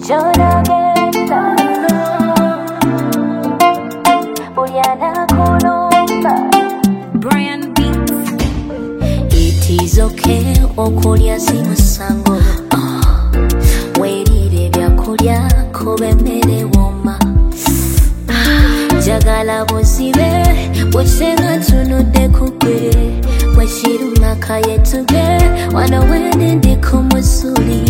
Jonagenda Uliana kulomba Brian Beats. It is okay okulya si musango Werire byakulya kube mmere woma Jagala buzibe busenga tunudde kugwe Weshirumaka yetuge wano wende ndi ku musuli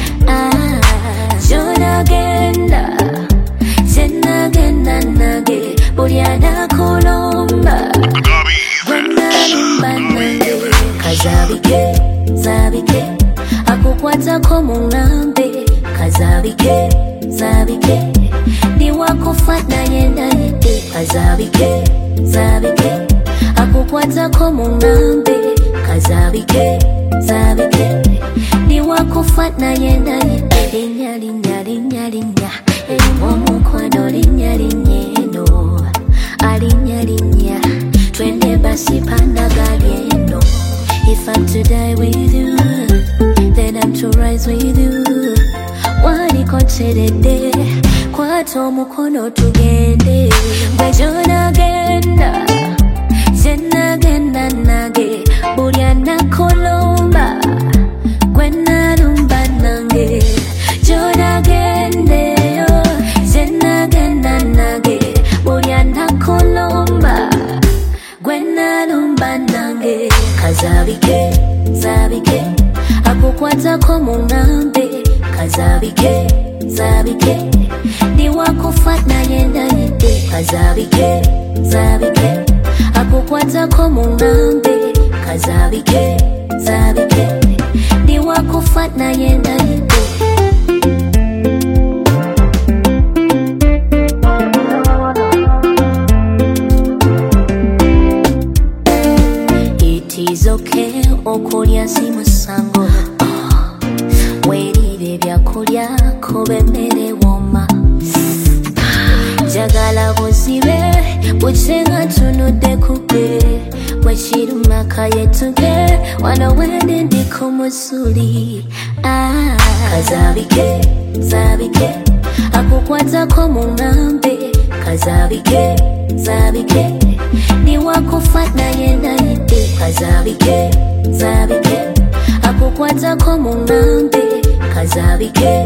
Jonagenda Zenagenda nage Bulyana kulomba Gwenalumba nange Kazabike, zabike Akukwatako mungambe Kazabike, zabike Niwakufata yenda yende Kazabike, zabike Akukwatako mungambe Kazabike, zabike Niwakufata yenda yende Linya, linya, linya, linya Omukwano linya, linya eno Alinya, linya Twende basi panda gari eno If I'm to die with you Then I'm to rise with you Wanikocherede Kwata omukono tugende Gwe Jonagenda Zenagenda nage Bulyana kulomba Gwe nalumba nange Jonagendeyo Zenagenda nage Bulyana kulomba Gwe nalumba nange Kazabike, zabike Akukwatako mungambe Kazabike, zabike Niwakufata yenda yende Kazabike, zabike Akukwatako mungambe Kazabike, zabike Niwakufata yenda yende It is okay okulya si musango Werire byakulya kube mmere woma Jagala buzibe busenga tunudde kugwe Weshirumaka yetuge wano wende ndi ku musuli Kazabike, zabike Akukwatako mungambe Kazabike, zabike Niwakufata yenda yende Kazabike, zabike Akukwatako mungambe Kazabike,